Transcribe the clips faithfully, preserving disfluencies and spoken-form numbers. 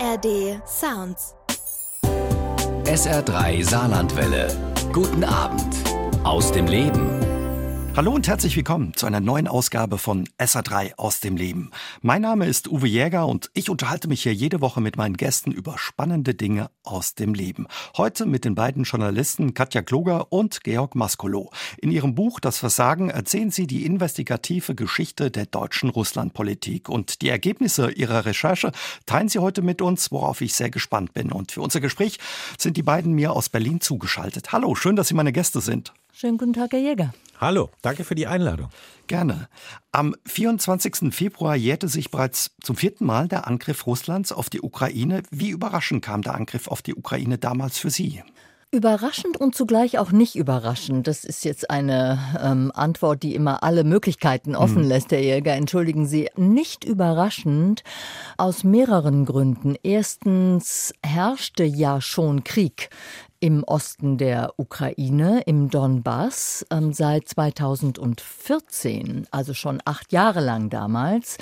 R D Sounds. S R drei Saarlandwelle. Guten Abend aus dem Leben. Hallo und herzlich willkommen zu einer neuen Ausgabe von S R drei aus dem Leben. Mein Name ist Uwe Jäger und ich unterhalte mich hier jede Woche mit meinen Gästen über spannende Dinge aus dem Leben. Heute mit den beiden Journalisten Katja Kloger und Georg Maskolo. In ihrem Buch Das Versagen erzählen sie die investigative Geschichte der deutschen Russlandpolitik. Und die Ergebnisse ihrer Recherche teilen sie heute mit uns, worauf ich sehr gespannt bin. Und für unser Gespräch sind die beiden mir aus Berlin zugeschaltet. Hallo, schön, dass Sie meine Gäste sind. Schönen guten Tag, Herr Jäger. Hallo, danke für die Einladung. Gerne. Am vierundzwanzigsten Februar jährte sich bereits zum vierten Mal der Angriff Russlands auf die Ukraine. Wie überraschend kam der Angriff auf die Ukraine damals für Sie? Überraschend und zugleich auch nicht überraschend. Das ist jetzt eine ähm, Antwort, die immer alle Möglichkeiten offen lässt, Herr Jäger. Entschuldigen Sie. Nicht überraschend aus mehreren Gründen. Erstens herrschte ja schon Krieg im Osten der Ukraine, im Donbass, ähm, seit zweitausendvierzehn, also schon acht Jahre lang damals.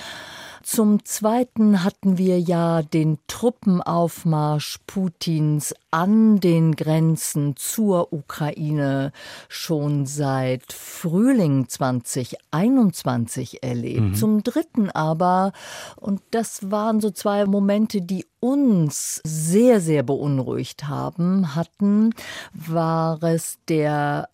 Zum Zweiten hatten wir ja den Truppenaufmarsch Putins an den Grenzen zur Ukraine schon seit Frühling zweitausendeinundzwanzig erlebt. Mhm. Zum Dritten aber, und das waren so zwei Momente, die uns sehr, sehr beunruhigt haben, hatten, war es der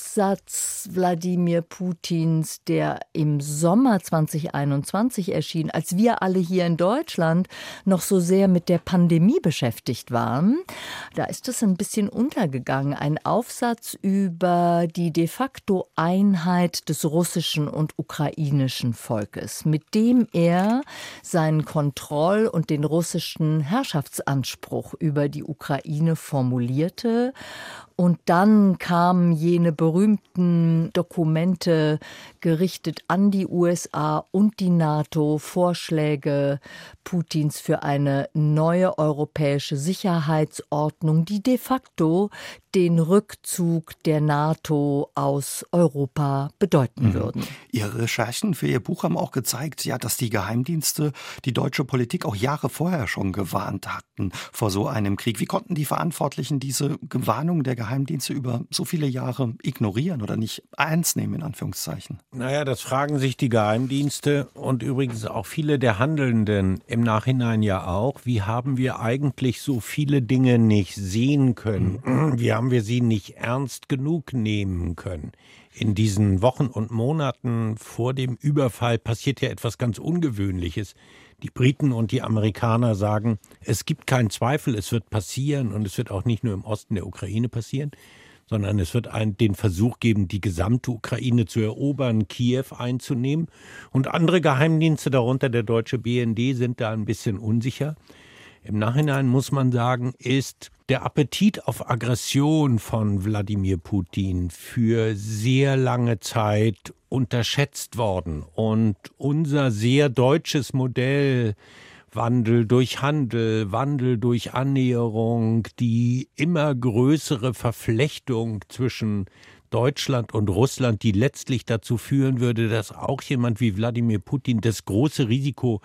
Aufsatz Wladimir Putins, der im Sommer zweitausendeinundzwanzig erschien, als wir alle hier in Deutschland noch so sehr mit der Pandemie beschäftigt waren. Da ist es ein bisschen untergegangen. Ein Aufsatz über die de facto Einheit des russischen und ukrainischen Volkes, mit dem er seinen Kontroll- und den russischen Herrschaftsanspruch über die Ukraine formulierte. Und dann kamen jene berühmten Dokumente gerichtet an die U S A und die NATO, Vorschläge Putins für eine neue europäische Sicherheitsordnung, die de facto den Rückzug der NATO aus Europa bedeuten würden. Ihre Recherchen für Ihr Buch haben auch gezeigt, ja, dass die Geheimdienste die deutsche Politik auch Jahre vorher schon gewarnt hatten vor so einem Krieg. Wie konnten die Verantwortlichen diese Gewarnung der Geheimdienste über so viele Jahre ignorieren oder nicht ernst nehmen, in Anführungszeichen? Naja, das fragen sich die Geheimdienste und übrigens auch viele der Handelnden im Nachhinein ja auch. Wie haben wir eigentlich so viele Dinge nicht sehen können? Mhm. Wie haben wir sie nicht ernst genug nehmen können? In diesen Wochen und Monaten vor dem Überfall passiert ja etwas ganz Ungewöhnliches. Die Briten und die Amerikaner sagen, es gibt keinen Zweifel, es wird passieren und es wird auch nicht nur im Osten der Ukraine passieren, sondern es wird einen, den Versuch geben, die gesamte Ukraine zu erobern, Kiew einzunehmen. Und andere Geheimdienste, darunter der deutsche B N D, sind da ein bisschen unsicher. Im Nachhinein muss man sagen, ist der Appetit auf Aggression von Wladimir Putin für sehr lange Zeit unterschätzt worden. Und unser sehr deutsches Modell, Wandel durch Handel, Wandel durch Annäherung, die immer größere Verflechtung zwischen Deutschland und Russland, die letztlich dazu führen würde, dass auch jemand wie Wladimir Putin das große Risiko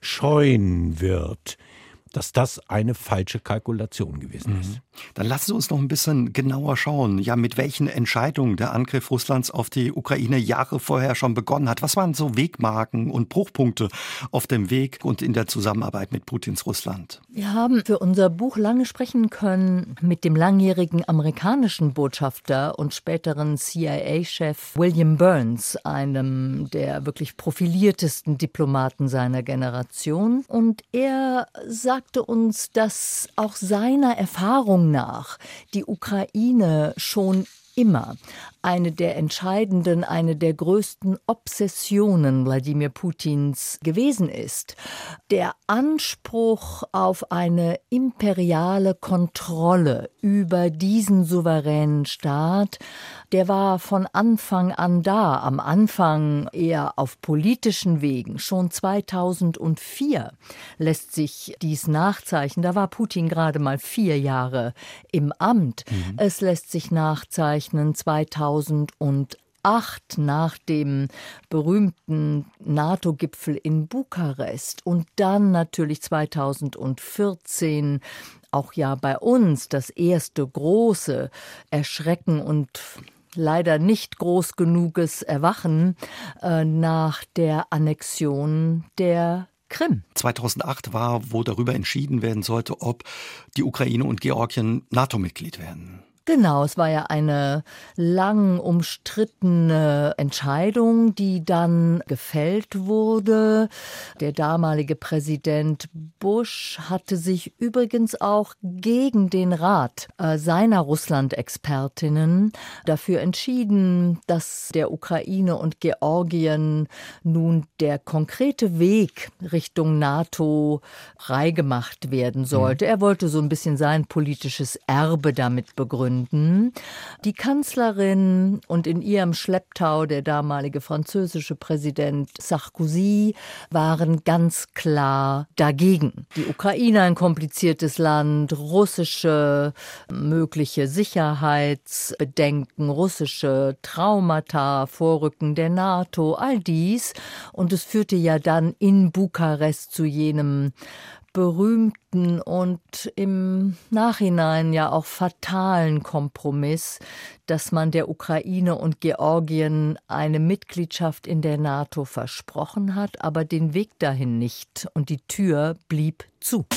scheuen wird, dass das eine falsche Kalkulation gewesen ist. Dann lassen Sie uns noch ein bisschen genauer schauen, ja, mit welchen Entscheidungen der Angriff Russlands auf die Ukraine Jahre vorher schon begonnen hat. Was waren so Wegmarken und Bruchpunkte auf dem Weg und in der Zusammenarbeit mit Putins Russland? Wir haben für unser Buch lange sprechen können mit dem langjährigen amerikanischen Botschafter und späteren C I A-Chef William Burns, einem der wirklich profiliertesten Diplomaten seiner Generation. Und er sagte uns, dass auch seiner Erfahrung nach die Ukraine schon immer eine der entscheidenden, eine der größten Obsessionen Wladimir Putins gewesen ist. Der Anspruch auf eine imperiale Kontrolle über diesen souveränen Staat, der war von Anfang an da. Am Anfang eher auf politischen Wegen. Schon zweitausendvier lässt sich dies nachzeichnen. Da war Putin gerade mal vier Jahre im Amt. Mhm. Es lässt sich nachzeichnen zweitausendeins zweitausendacht nach dem berühmten NATO-Gipfel in Bukarest und dann natürlich zweitausendvierzehn auch ja bei uns das erste große Erschrecken und leider nicht groß genuges Erwachen äh, nach der Annexion der Krim. zweitausendacht war, wo darüber entschieden werden sollte, ob die Ukraine und Georgien NATO-Mitglied werden. Genau, es war ja eine lang umstrittene Entscheidung, die dann gefällt wurde. Der damalige Präsident Bush hatte sich übrigens auch gegen den Rat äh, seiner Russland-Expertinnen dafür entschieden, dass der Ukraine und Georgien nun der konkrete Weg Richtung NATO freigemacht werden sollte. Mhm. Er wollte so ein bisschen sein politisches Erbe damit begründen. Die Kanzlerin und in ihrem Schlepptau der damalige französische Präsident Sarkozy waren ganz klar dagegen. Die Ukraine ein kompliziertes Land, russische mögliche Sicherheitsbedenken, russische Traumata, Vorrücken der NATO, all dies. Und es führte ja dann in Bukarest zu jenem berühmten und im Nachhinein ja auch fatalen Kompromiss, dass man der Ukraine und Georgien eine Mitgliedschaft in der NATO versprochen hat, aber den Weg dahin nicht und die Tür blieb zu.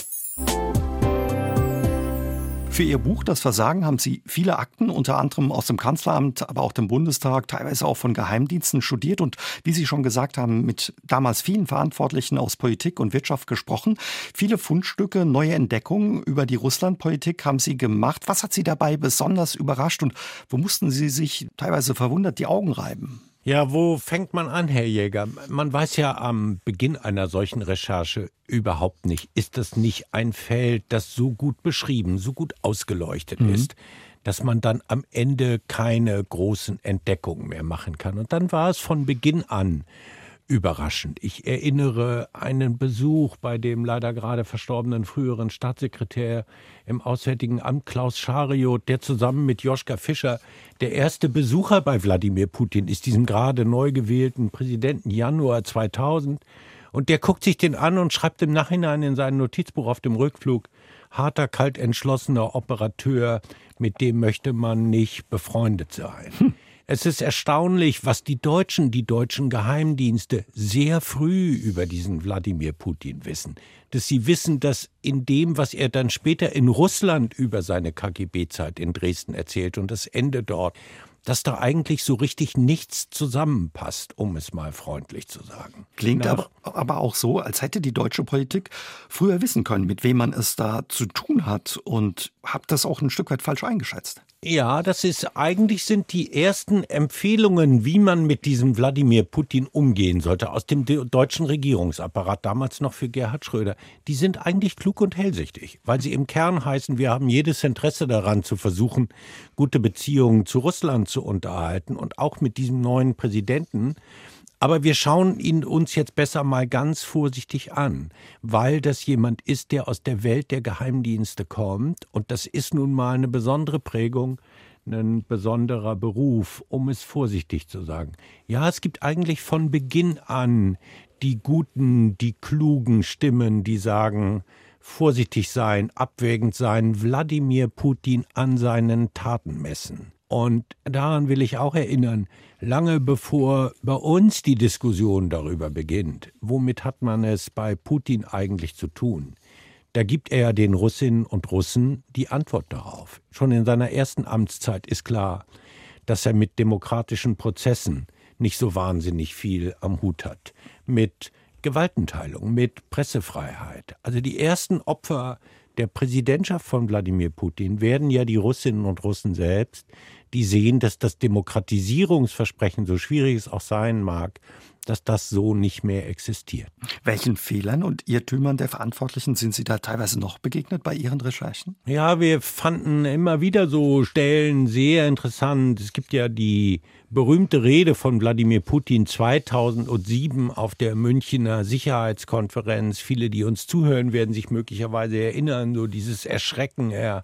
Für Ihr Buch Das Versagen haben Sie viele Akten, unter anderem aus dem Kanzleramt, aber auch dem Bundestag, teilweise auch von Geheimdiensten studiert und, wie Sie schon gesagt haben, mit damals vielen Verantwortlichen aus Politik und Wirtschaft gesprochen. Viele Fundstücke, neue Entdeckungen über die Russlandpolitik haben Sie gemacht. Was hat Sie dabei besonders überrascht und wo mussten Sie sich teilweise verwundert die Augen reiben? Ja, wo fängt man an, Herr Jäger? Man weiß ja am Beginn einer solchen Recherche überhaupt nicht, ist das nicht ein Feld, das so gut beschrieben, so gut ausgeleuchtet mhm. ist, dass man dann am Ende keine großen Entdeckungen mehr machen kann. Und dann war es von Beginn an überraschend. Ich erinnere einen Besuch bei dem leider gerade verstorbenen früheren Staatssekretär im Auswärtigen Amt Klaus Schariot, der zusammen mit Joschka Fischer der erste Besucher bei Wladimir Putin ist, diesem gerade neu gewählten Präsidenten Januar zweitausend. Und der guckt sich den an und schreibt im Nachhinein in sein Notizbuch auf dem Rückflug: harter, kalt entschlossener Operateur, mit dem möchte man nicht befreundet sein. Hm. Es ist erstaunlich, was die Deutschen, die deutschen Geheimdienste sehr früh über diesen Wladimir Putin wissen. Dass sie wissen, dass in dem, was er dann später in Russland über seine K G B-Zeit in Dresden erzählt und das Ende dort, dass da eigentlich so richtig nichts zusammenpasst, um es mal freundlich zu sagen. Klingt aber, aber auch so, als hätte die deutsche Politik früher wissen können, mit wem man es da zu tun hat, und habt das auch ein Stück weit falsch eingeschätzt. Ja, das ist, eigentlich sind die ersten Empfehlungen, wie man mit diesem Wladimir Putin umgehen sollte, aus dem deutschen Regierungsapparat, damals noch für Gerhard Schröder, die sind eigentlich klug und hellsichtig, weil sie im Kern heißen, wir haben jedes Interesse daran zu versuchen, gute Beziehungen zu Russland zu unterhalten und auch mit diesem neuen Präsidenten. Aber wir schauen ihn uns jetzt besser mal ganz vorsichtig an, weil das jemand ist, der aus der Welt der Geheimdienste kommt. Und das ist nun mal eine besondere Prägung, ein besonderer Beruf, um es vorsichtig zu sagen. Ja, es gibt eigentlich von Beginn an die guten, die klugen Stimmen, die sagen, vorsichtig sein, abwägend sein, Wladimir Putin an seinen Taten messen. Und daran will ich auch erinnern, lange bevor bei uns die Diskussion darüber beginnt, womit hat man es bei Putin eigentlich zu tun, da gibt er den Russinnen und Russen die Antwort darauf. Schon in seiner ersten Amtszeit ist klar, dass er mit demokratischen Prozessen nicht so wahnsinnig viel am Hut hat. Mit Gewaltenteilung, mit Pressefreiheit. Also die ersten Opfer der Präsidentschaft von Wladimir Putin werden ja die Russinnen und Russen selbst, die sehen, dass das Demokratisierungsversprechen, so schwierig es auch sein mag, dass das so nicht mehr existiert. Welchen Fehlern und Irrtümern der Verantwortlichen sind Sie da teilweise noch begegnet bei Ihren Recherchen? Ja, wir fanden immer wieder so Stellen sehr interessant. Es gibt ja die berühmte Rede von Wladimir Putin zweitausendsieben auf der Münchner Sicherheitskonferenz. Viele, die uns zuhören, werden sich möglicherweise erinnern, so dieses Erschrecken. Er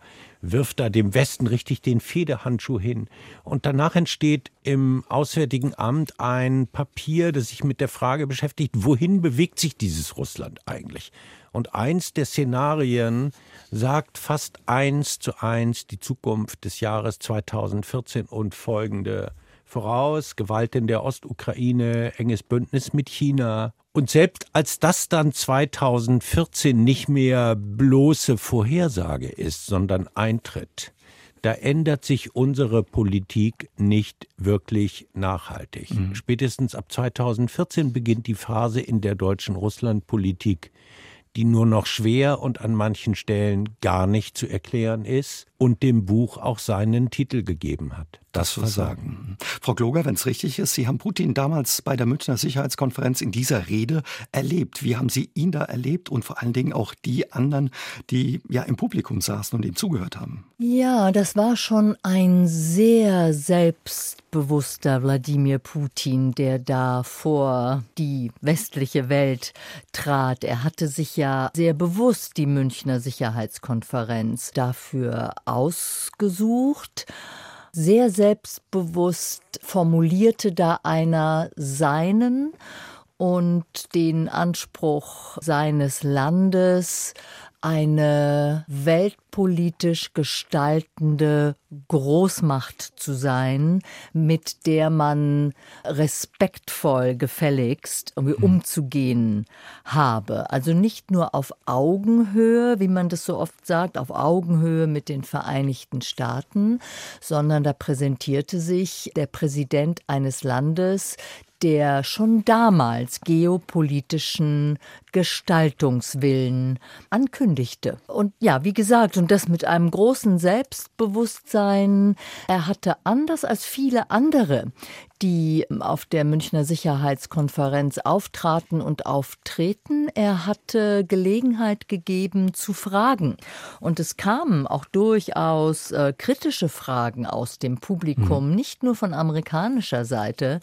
wirft da dem Westen richtig den Federhandschuh hin. Und danach entsteht im Auswärtigen Amt ein Papier, das sich mit der Frage beschäftigt, wohin bewegt sich dieses Russland eigentlich? Und eins der Szenarien sagt fast eins zu eins die Zukunft des Jahres zweitausendvierzehn und folgende voraus. Gewalt in der Ostukraine, enges Bündnis mit China. Und selbst als das dann zweitausendvierzehn nicht mehr bloße Vorhersage ist, sondern Eintritt, da ändert sich unsere Politik nicht wirklich nachhaltig. Mhm. Spätestens ab zweitausendvierzehn beginnt die Phase in der deutschen Russlandpolitik, die nur noch schwer und an manchen Stellen gar nicht zu erklären ist und dem Buch auch seinen Titel gegeben hat. Das Versagen. Frau Gloger, wenn es richtig ist, Sie haben Putin damals bei der Münchner Sicherheitskonferenz in dieser Rede erlebt. Wie haben Sie ihn da erlebt und vor allen Dingen auch die anderen, die ja im Publikum saßen und ihm zugehört haben? Ja, das war schon ein sehr selbstbewusster Wladimir Putin, der da vor die westliche Welt trat. Er hatte sich ja sehr bewusst die Münchner Sicherheitskonferenz dafür ausgesucht. Sehr selbstbewusst formulierte da einer seinen und den Anspruch seines Landes, eine weltpolitisch gestaltende Großmacht zu sein, mit der man respektvoll gefälligst umzugehen habe. Also nicht nur auf Augenhöhe, wie man das so oft sagt, auf Augenhöhe mit den Vereinigten Staaten, sondern da präsentierte sich der Präsident eines Landes, der schon damals geopolitischen Gestaltungswillen ankündigte. Und ja, wie gesagt, und das mit einem großen Selbstbewusstsein. Er hatte anders als viele andere, die auf der Münchner Sicherheitskonferenz auftraten und auftreten. Er hatte Gelegenheit gegeben zu fragen. Und es kamen auch durchaus äh, kritische Fragen aus dem Publikum, mhm. nicht nur von amerikanischer Seite.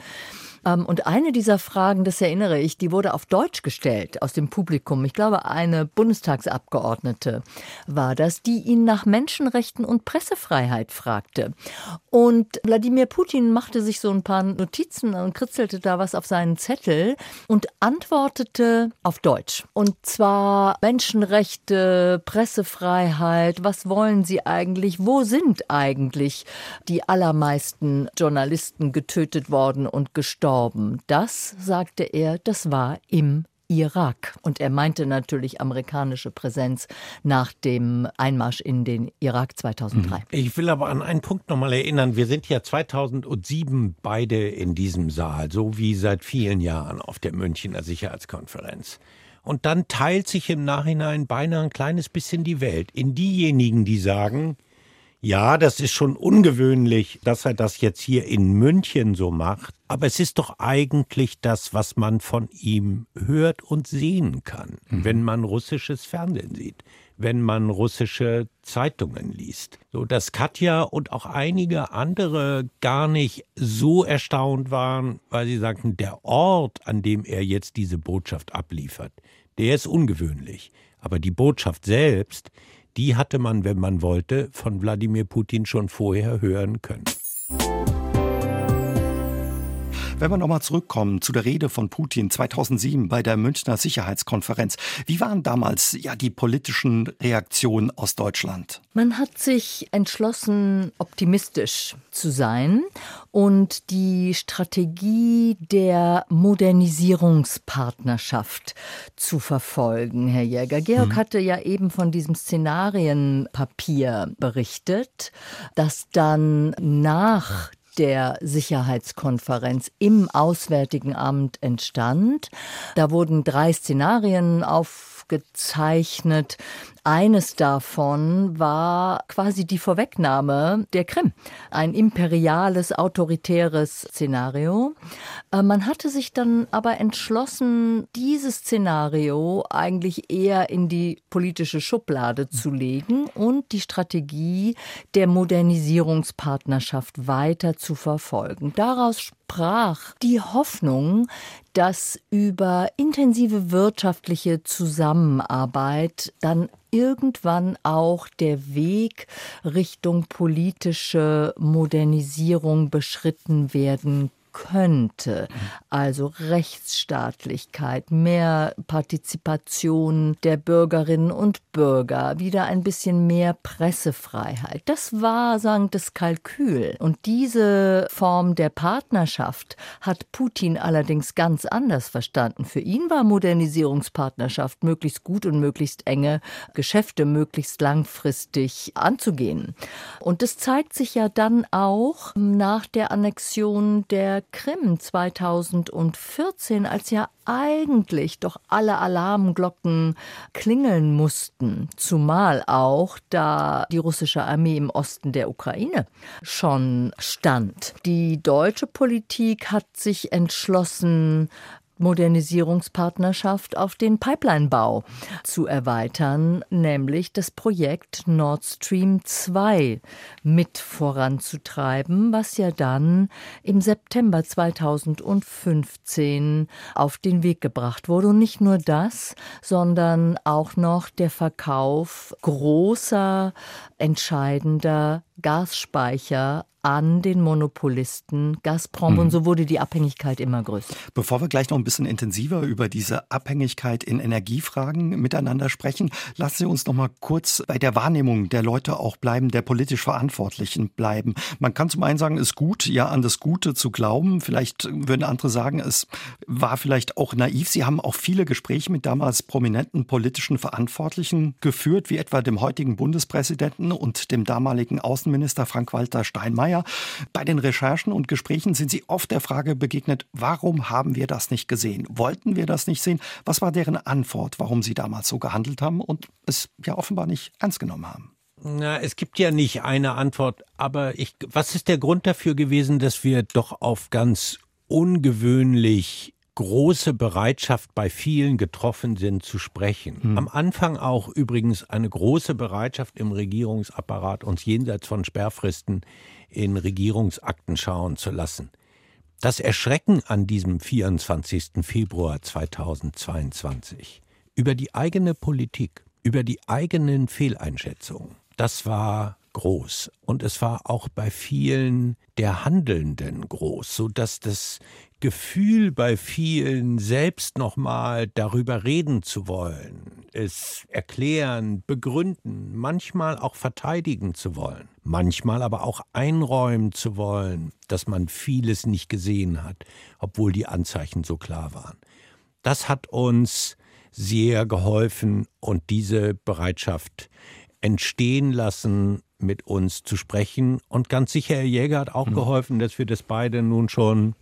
Und eine dieser Fragen, das erinnere ich, die wurde auf Deutsch gestellt aus dem Publikum. Ich glaube, eine Bundestagsabgeordnete war das, die ihn nach Menschenrechten und Pressefreiheit fragte. Und Wladimir Putin machte sich so ein paar Notizen und kritzelte da was auf seinen Zettel und antwortete auf Deutsch. Und zwar Menschenrechte, Pressefreiheit, was wollen Sie eigentlich? Wo sind eigentlich die allermeisten Journalisten getötet worden und gestorben? Das, sagte er, das war im Irak. Und er meinte natürlich amerikanische Präsenz nach dem Einmarsch in den Irak zweitausenddrei. Ich will aber an einen Punkt nochmal erinnern. Wir sind ja zweitausendsieben beide in diesem Saal, so wie seit vielen Jahren auf der Münchner Sicherheitskonferenz. Und dann teilt sich im Nachhinein beinahe ein kleines bisschen die Welt in diejenigen, die sagen, ja, das ist schon ungewöhnlich, dass er das jetzt hier in München so macht. Aber es ist doch eigentlich das, was man von ihm hört und sehen kann, mhm. wenn man russisches Fernsehen sieht, wenn man russische Zeitungen liest. So, dass Katja und auch einige andere gar nicht so erstaunt waren, weil sie sagten, der Ort, an dem er jetzt diese Botschaft abliefert, der ist ungewöhnlich. Aber die Botschaft selbst, die hatte man, wenn man wollte, von Wladimir Putin schon vorher hören können. Wenn wir nochmal zurückkommen zu der Rede von Putin zweitausendsieben bei der Münchner Sicherheitskonferenz. Wie waren damals ja die politischen Reaktionen aus Deutschland? Man hat sich entschlossen, optimistisch zu sein und die Strategie der Modernisierungspartnerschaft zu verfolgen, Herr Jäger. Georg hm. hatte ja eben von diesem Szenarienpapier berichtet, das dann nach der Sicherheitskonferenz im Auswärtigen Amt entstand. Da wurden drei Szenarien aufgezeichnet. Eines davon war quasi die Vorwegnahme der Krim. Ein imperiales, autoritäres Szenario. Man hatte sich dann aber entschlossen, dieses Szenario eigentlich eher in die politische Schublade zu legen und die Strategie der Modernisierungspartnerschaft weiter zu verfolgen. Daraus sprach die Hoffnung, dass über intensive wirtschaftliche Zusammenarbeit dann irgendwann auch der Weg Richtung politische Modernisierung beschritten werden könnte. Also Rechtsstaatlichkeit, mehr Partizipation der Bürgerinnen und Bürger, wieder ein bisschen mehr Pressefreiheit. Das war, sagen, das Kalkül. Und diese Form der Partnerschaft hat Putin allerdings ganz anders verstanden. Für ihn war Modernisierungspartnerschaft möglichst gut und möglichst enge Geschäfte möglichst langfristig anzugehen. Und das zeigt sich ja dann auch nach der Annexion der Krim zweitausendvierzehn, als ja eigentlich doch alle Alarmglocken klingeln mussten, zumal auch da die russische Armee im Osten der Ukraine schon stand. Die deutsche Politik hat sich entschlossen, Modernisierungspartnerschaft auf den Pipelinebau zu erweitern, nämlich das Projekt Nord Stream zwei mit voranzutreiben, was ja dann im September zweitausendfünfzehn auf den Weg gebracht wurde. Und nicht nur das, sondern auch noch der Verkauf großer, entscheidender Gasspeicher an den Monopolisten Gazprom. Mhm. Und so wurde die Abhängigkeit immer größer. Bevor wir gleich noch ein bisschen intensiver über diese Abhängigkeit in Energiefragen miteinander sprechen, lassen Sie uns noch mal kurz bei der Wahrnehmung der Leute auch bleiben, der politisch Verantwortlichen bleiben. Man kann zum einen sagen, es ist gut, ja, an das Gute zu glauben. Vielleicht würden andere sagen, es war vielleicht auch naiv. Sie haben auch viele Gespräche mit damals prominenten politischen Verantwortlichen geführt, wie etwa dem heutigen Bundespräsidenten und dem damaligen Außenminister Frank-Walter Steinmeier. Bei den Recherchen und Gesprächen sind Sie oft der Frage begegnet, warum haben wir das nicht gesehen? Wollten wir das nicht sehen? Was war deren Antwort, warum Sie damals so gehandelt haben und es ja offenbar nicht ernst genommen haben? Na, es gibt ja nicht eine Antwort, aber ich, was ist der Grund dafür gewesen, dass wir doch auf ganz ungewöhnlich große Bereitschaft bei vielen getroffen sind, zu sprechen. Hm. Am Anfang auch übrigens eine große Bereitschaft im Regierungsapparat, uns jenseits von Sperrfristen in Regierungsakten schauen zu lassen. Das Erschrecken an diesem vierundzwanzigsten Februar zweitausendzweiundzwanzig über die eigene Politik, über die eigenen Fehleinschätzungen, das war groß. Und es war auch bei vielen der Handelnden groß, sodass das Gefühl bei vielen, selbst nochmal darüber reden zu wollen, es erklären, begründen, manchmal auch verteidigen zu wollen, manchmal aber auch einräumen zu wollen, dass man vieles nicht gesehen hat, obwohl die Anzeichen so klar waren. Das hat uns sehr geholfen und diese Bereitschaft entstehen lassen, mit uns zu sprechen. Und ganz sicher, Herr Jäger hat auch mhm. geholfen, dass wir das beide nun schon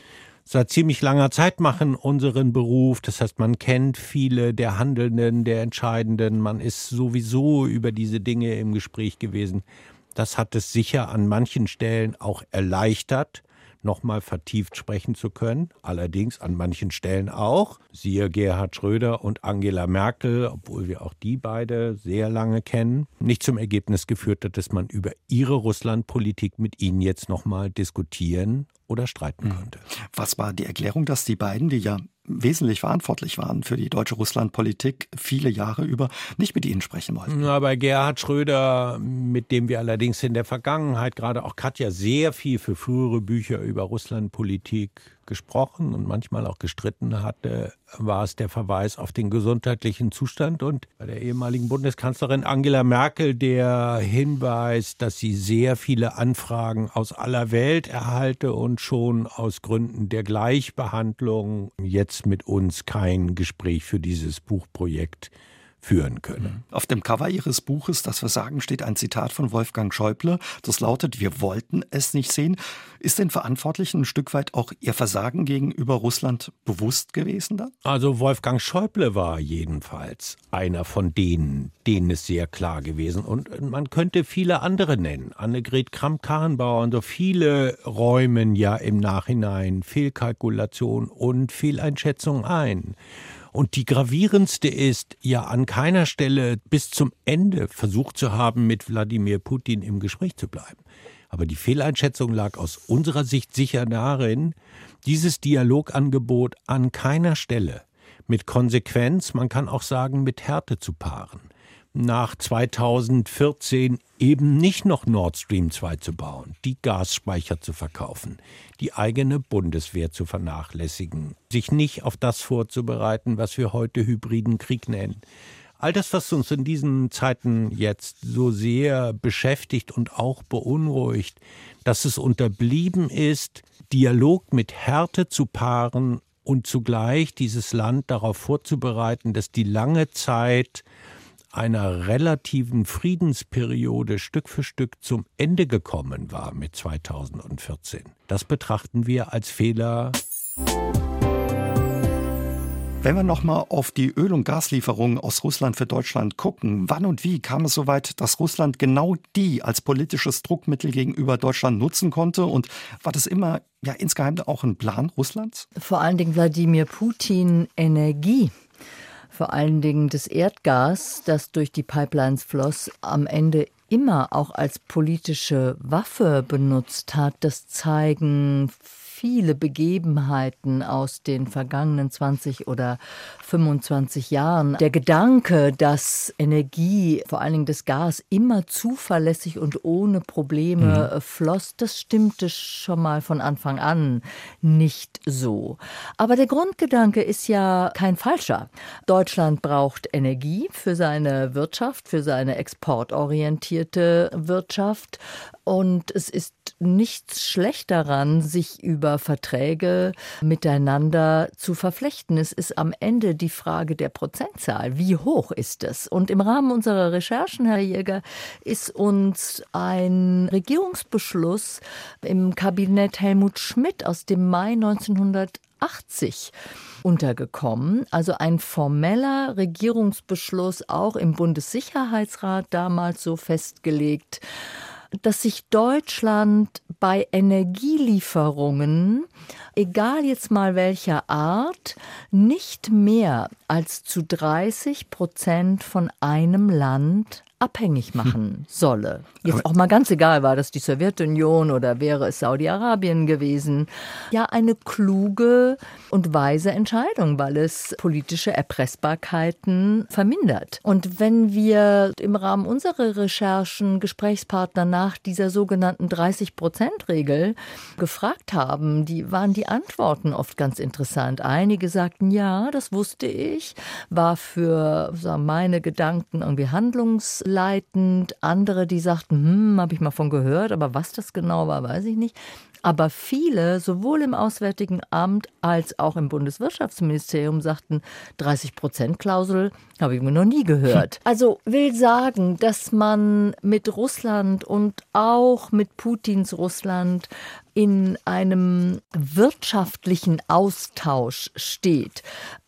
seit ziemlich langer Zeit machen, unseren Beruf. Das heißt, man kennt viele der Handelnden, der Entscheidenden. Man ist sowieso über diese Dinge im Gespräch gewesen. Das hat es sicher an manchen Stellen auch erleichtert, nochmal vertieft sprechen zu können. Allerdings an manchen Stellen auch. Siehe Gerhard Schröder und Angela Merkel, obwohl wir auch die beide sehr lange kennen, nicht zum Ergebnis geführt hat, dass man über ihre Russlandpolitik mit ihnen jetzt nochmal diskutieren oder streiten konnte. Was war die Erklärung, dass die beiden, die ja wesentlich verantwortlich waren für die deutsche Russlandpolitik viele Jahre über, nicht mit Ihnen sprechen wollten? Na, bei Gerhard Schröder, mit dem wir allerdings in der Vergangenheit, gerade auch Katja, sehr viel für frühere Bücher über Russlandpolitik gesprochen und manchmal auch gestritten hatte, war es der Verweis auf den gesundheitlichen Zustand. Und bei der ehemaligen Bundeskanzlerin Angela Merkel der Hinweis, dass sie sehr viele Anfragen aus aller Welt erhalte und schon aus Gründen der Gleichbehandlung jetzt mit uns kein Gespräch für dieses Buchprojekt führen können. Auf dem Cover Ihres Buches, das wir sagen, steht ein Zitat von Wolfgang Schäuble. Das lautet, wir wollten es nicht sehen. Ist den Verantwortlichen ein Stück weit auch ihr Versagen gegenüber Russland bewusst gewesen da? Also Wolfgang Schäuble war jedenfalls einer von denen, denen es sehr klar gewesen. Und man könnte viele andere nennen. Annegret Kramp-Karrenbauer und so viele räumen ja im Nachhinein Fehlkalkulation und Fehleinschätzung ein. Und die gravierendste ist, ja an keiner Stelle bis zum Ende versucht zu haben, mit Wladimir Putin im Gespräch zu bleiben. Aber die Fehleinschätzung lag aus unserer Sicht sicher darin, dieses Dialogangebot an keiner Stelle mit Konsequenz, man kann auch sagen mit Härte zu paaren. Nach zweitausendvierzehn eben nicht noch Nord Stream zwei zu bauen, die Gasspeicher zu verkaufen, die eigene Bundeswehr zu vernachlässigen, sich nicht auf das vorzubereiten, was wir heute hybriden Krieg nennen. All das, was uns in diesen Zeiten jetzt so sehr beschäftigt und auch beunruhigt, dass es unterblieben ist, Dialog mit Härte zu paaren und zugleich dieses Land darauf vorzubereiten, dass die lange Zeit einer relativen Friedensperiode Stück für Stück zum Ende gekommen war mit zweitausendvierzehn. Das betrachten wir als Fehler. Wenn wir nochmal auf die Öl- und Gaslieferungen aus Russland für Deutschland gucken, wann und wie kam es so weit, dass Russland genau die als politisches Druckmittel gegenüber Deutschland nutzen konnte? Und war das immer ja insgeheim auch ein Plan Russlands? Vor allen Dingen Wladimir Putin Energie. Vor allen Dingen das Erdgas, das durch die Pipelines floss, am Ende immer auch als politische Waffe benutzt hat. Das zeigen viele Begebenheiten aus den vergangenen zwanzig oder fünfundzwanzig Jahren. Der Gedanke, dass Energie, vor allen Dingen das Gas, immer zuverlässig und ohne Probleme mhm. floss, das stimmte schon mal von Anfang an nicht so. Aber der Grundgedanke ist ja kein falscher. Deutschland braucht Energie für seine Wirtschaft, für seine exportorientierte Wirtschaft. Und es ist nichts schlecht daran, sich über Verträge miteinander zu verflechten. Es ist am Ende die Frage der Prozentzahl. Wie hoch ist es? Und im Rahmen unserer Recherchen, Herr Jäger, ist uns ein Regierungsbeschluss im Kabinett Helmut Schmidt aus dem Mai neunzehnhundertachtzig untergekommen. Also ein formeller Regierungsbeschluss, auch im Bundessicherheitsrat damals so festgelegt, dass sich Deutschland bei Energielieferungen, egal jetzt mal welcher Art, nicht mehr als zu dreißig Prozent von einem Land abhängig machen solle. Jetzt auch mal ganz egal, war das die Sowjetunion oder wäre es Saudi-Arabien gewesen. Ja, eine kluge und weise Entscheidung, weil es politische Erpressbarkeiten vermindert. Und wenn wir im Rahmen unserer Recherchen Gesprächspartner nach dieser sogenannten dreißig-Prozent-Regel gefragt haben, die waren die Antworten oft ganz interessant. Einige sagten, ja, das wusste ich, war für sagen, meine Gedanken irgendwie handlungsleitend. Andere, die sagten, hm, habe ich mal von gehört, aber was das genau war, weiß ich nicht. Aber viele, sowohl im Auswärtigen Amt als auch im Bundeswirtschaftsministerium, sagten, dreißig-Prozent-Klausel habe ich mir noch nie gehört. Also will sagen, dass man mit Russland und auch mit Putins Russland in einem wirtschaftlichen Austausch steht.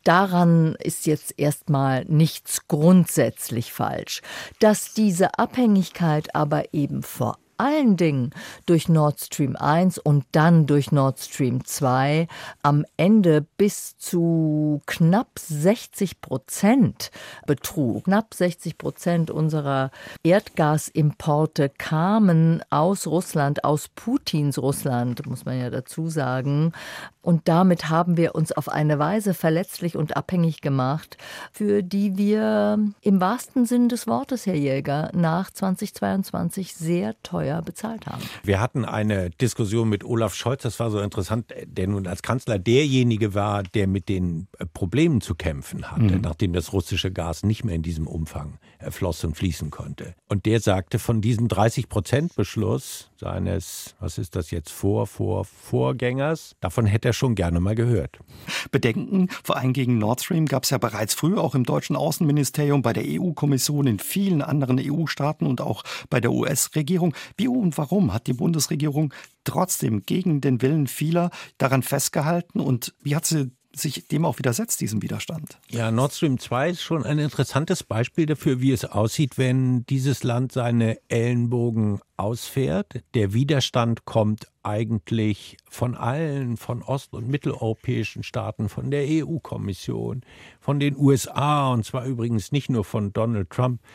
Daran ist jetzt erstmal nichts grundsätzlich falsch. Dass diese Abhängigkeit aber eben vor allen Dingen durch Nord Stream eins und dann durch Nord Stream zwei am Ende bis zu knapp sechzig Prozent betrug. Knapp sechzig Prozent unserer Erdgasimporte kamen aus Russland, aus Putins Russland, muss man ja dazu sagen. Und damit haben wir uns auf eine Weise verletzlich und abhängig gemacht, für die wir im wahrsten Sinn des Wortes, Herr Jäger, nach zweitausendzweiundzwanzig sehr teuer bezahlt haben. Wir hatten eine Diskussion mit Olaf Scholz, das war so interessant, der nun als Kanzler derjenige war, der mit den Problemen zu kämpfen hatte, mhm. nachdem das russische Gas nicht mehr in diesem Umfang floss und fließen konnte. Und der sagte, von diesem dreißig-Prozent-Beschluss seines, was ist das jetzt, Vor, Vor, Vorgängers, davon hätte er schon gerne mal gehört. Bedenken, vor allem gegen Nord Stream, gab es ja bereits früher auch im deutschen Außenministerium, bei der E U-Kommission, in vielen anderen E U-Staaten und auch bei der U S-Regierung. Wie und warum hat die Bundesregierung trotzdem gegen den Willen vieler daran festgehalten und wie hat sie sich dem auch widersetzt, diesem Widerstand? Ja, Nord Stream zwei ist schon ein interessantes Beispiel dafür, wie es aussieht, wenn dieses Land seine Ellenbogen ausfährt. Der Widerstand kommt eigentlich von allen, von ost- und mitteleuropäischen Staaten, von der E U-Kommission, von den U S A und zwar übrigens nicht nur von Donald Trump.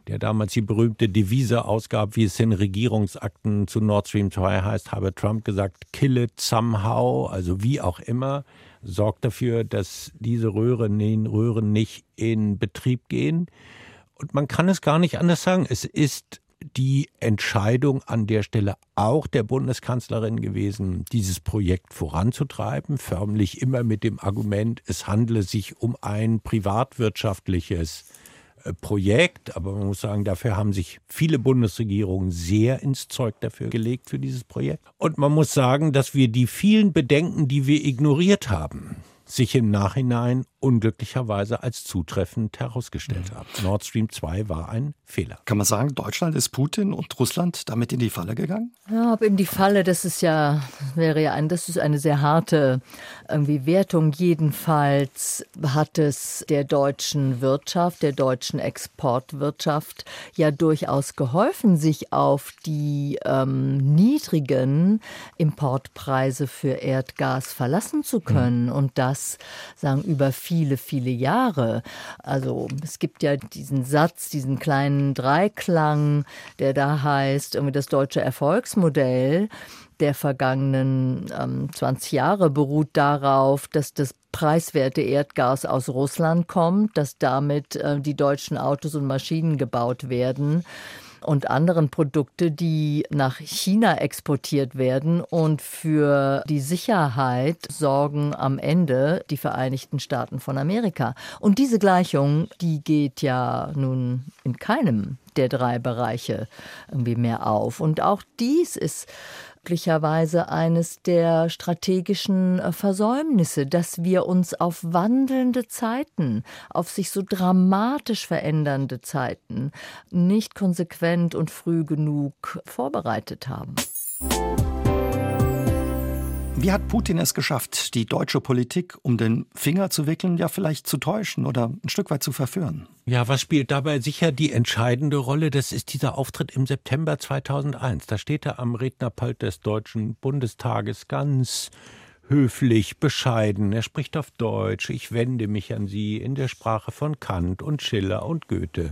der damals die berühmte Devise ausgab, wie es in Regierungsakten zu Nord Stream zwei heißt, habe Trump gesagt, kill it somehow, also wie auch immer, sorgt dafür, dass diese Röhren, Röhren nicht in Betrieb gehen. Und man kann es gar nicht anders sagen. Es ist die Entscheidung an der Stelle auch der Bundeskanzlerin gewesen, dieses Projekt voranzutreiben, förmlich immer mit dem Argument, es handle sich um ein privatwirtschaftliches Projekt, aber man muss sagen, dafür haben sich viele Bundesregierungen sehr ins Zeug dafür gelegt für dieses Projekt. Und man muss sagen, dass wir die vielen Bedenken, die wir ignoriert haben, sich im Nachhinein unglücklicherweise als zutreffend herausgestellt haben. Nord Stream zwei war ein Fehler. Kann man sagen, Deutschland ist Putin und Russland damit in die Falle gegangen? Ja, ob in die Falle, das ist ja, wäre ja ein, das ist eine sehr harte irgendwie Wertung. Jedenfalls hat es der deutschen Wirtschaft, der deutschen Exportwirtschaft ja durchaus geholfen, sich auf die ähm, niedrigen Importpreise für Erdgas verlassen zu können. Mhm. Und das, sagen, über viele, viele Jahre. Also es gibt ja diesen Satz, diesen kleinen Dreiklang, der da heißt, irgendwie das deutsche Erfolgsmodell der vergangenen ähm, zwanzig Jahre beruht darauf, dass das preiswerte Erdgas aus Russland kommt, dass damit äh, die deutschen Autos und Maschinen gebaut werden und anderen Produkte, die nach China exportiert werden. Und für die Sicherheit sorgen am Ende die Vereinigten Staaten von Amerika. Und diese Gleichung, die geht ja nun in keinem der drei Bereiche irgendwie mehr auf. Und auch dies ist möglicherweise eines der strategischen Versäumnisse, dass wir uns auf wandelnde Zeiten, auf sich so dramatisch verändernde Zeiten nicht konsequent und früh genug vorbereitet haben. Wie hat Putin es geschafft, die deutsche Politik um den Finger zu wickeln, ja vielleicht zu täuschen oder ein Stück weit zu verführen? Ja, was spielt dabei sicher die entscheidende Rolle? Das ist dieser Auftritt im September zweitausendeins. Da steht er am Rednerpult des Deutschen Bundestages ganz höflich, bescheiden. Er spricht auf Deutsch. Ich wende mich an Sie in der Sprache von Kant und Schiller und Goethe.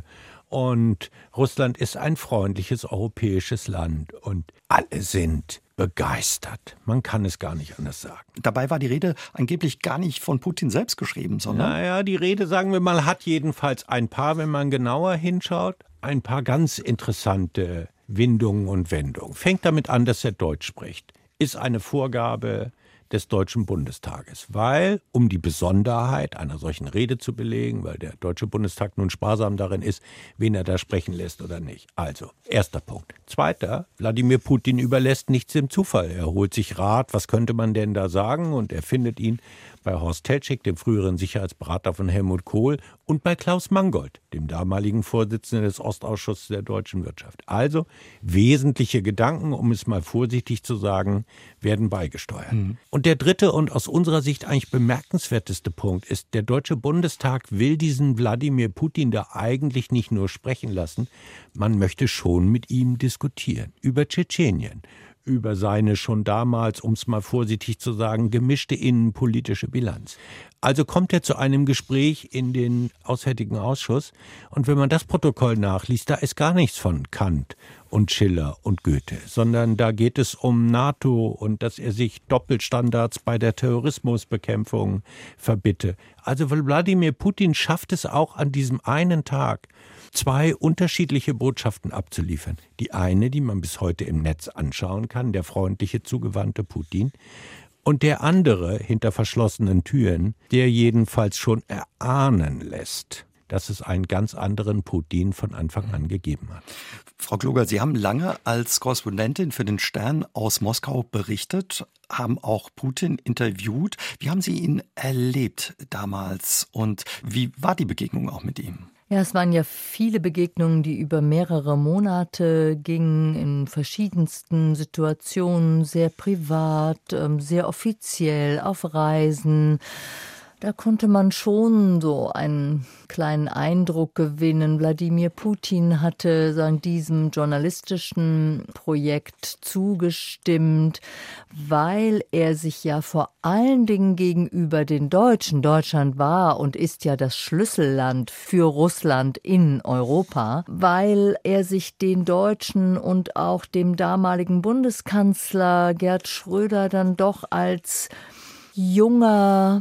Und Russland ist ein freundliches europäisches Land. Und alle sind begeistert. Man kann es gar nicht anders sagen. Dabei war die Rede angeblich gar nicht von Putin selbst geschrieben, sondern... Naja, die Rede, sagen wir mal, hat jedenfalls ein paar, wenn man genauer hinschaut, ein paar ganz interessante Windungen und Wendungen. Fängt damit an, dass er Deutsch spricht. Ist eine Vorgabe des Deutschen Bundestages, weil, um die Besonderheit einer solchen Rede zu belegen, weil der Deutsche Bundestag nun sparsam darin ist, wen er da sprechen lässt oder nicht. Also, erster Punkt. Zweiter, Wladimir Putin überlässt nichts dem Zufall. Er holt sich Rat, was könnte man denn da sagen, und er findet ihn bei Horst Teltschik, dem früheren Sicherheitsberater von Helmut Kohl, und bei Klaus Mangold, dem damaligen Vorsitzenden des Ostausschusses der deutschen Wirtschaft. Also wesentliche Gedanken, um es mal vorsichtig zu sagen, werden beigesteuert. Mhm. Und der dritte und aus unserer Sicht eigentlich bemerkenswerteste Punkt ist, der Deutsche Bundestag will diesen Wladimir Putin da eigentlich nicht nur sprechen lassen, man möchte schon mit ihm diskutieren über Tschetschenien, über seine schon damals, um es mal vorsichtig zu sagen, gemischte innenpolitische Bilanz. Also kommt er zu einem Gespräch in den Auswärtigen Ausschuss, und wenn man das Protokoll nachliest, da ist gar nichts von Kant und Schiller und Goethe, sondern da geht es um NATO und dass er sich Doppelstandards bei der Terrorismusbekämpfung verbitte. Also Wladimir Putin schafft es auch an diesem einen Tag, zwei unterschiedliche Botschaften abzuliefern. Die eine, die man bis heute im Netz anschauen kann, der freundliche, zugewandte Putin, und der andere hinter verschlossenen Türen, der jedenfalls schon erahnen lässt, dass es einen ganz anderen Putin von Anfang an gegeben hat. Frau Kluger, Sie haben lange als Korrespondentin für den Stern aus Moskau berichtet, haben auch Putin interviewt. Wie haben Sie ihn erlebt damals und wie war die Begegnung auch mit ihm? Ja, es waren ja viele Begegnungen, die über mehrere Monate gingen, in verschiedensten Situationen, sehr privat, sehr offiziell, auf Reisen. Da konnte man schon so einen kleinen Eindruck gewinnen. Wladimir Putin hatte sagen, diesem journalistischen Projekt zugestimmt, weil er sich ja vor allen Dingen gegenüber den Deutschen, Deutschland war und ist ja das Schlüsselland für Russland in Europa, weil er sich den Deutschen und auch dem damaligen Bundeskanzler Gerd Schröder dann doch als junger,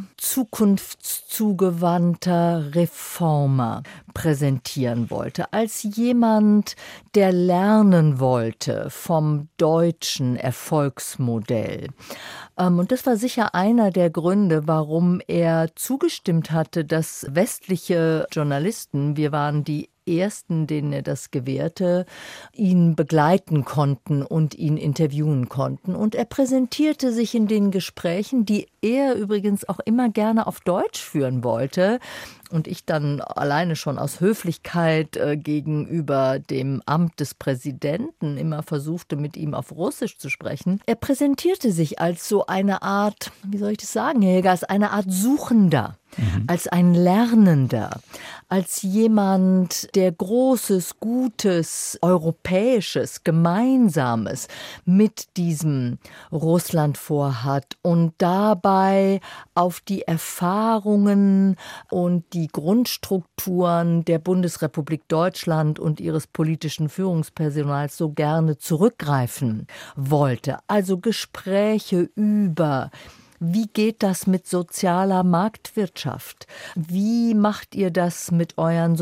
zukunftszugewandter Reformer präsentieren wollte, als jemand, der lernen wollte vom deutschen Erfolgsmodell. Und das war sicher einer der Gründe, warum er zugestimmt hatte, dass westliche Journalisten, wir waren die Ersten, denen er das gewährte, ihn begleiten konnten und ihn interviewen konnten. Und er präsentierte sich in den Gesprächen, die er übrigens auch immer gerne auf Deutsch führen wollte, und ich dann alleine schon aus Höflichkeit äh, gegenüber dem Amt des Präsidenten immer versuchte, mit ihm auf Russisch zu sprechen. Er präsentierte sich als so eine Art, wie soll ich das sagen, Helga, als eine Art Suchender. Mhm. Als ein Lernender, als jemand, der Großes, Gutes, Europäisches, Gemeinsames mit diesem Russland vorhat und dabei auf die Erfahrungen und die Grundstrukturen der Bundesrepublik Deutschland und ihres politischen Führungspersonals so gerne zurückgreifen wollte. Also Gespräche über: Wie geht das mit sozialer Marktwirtschaft? Wie macht ihr das mit euren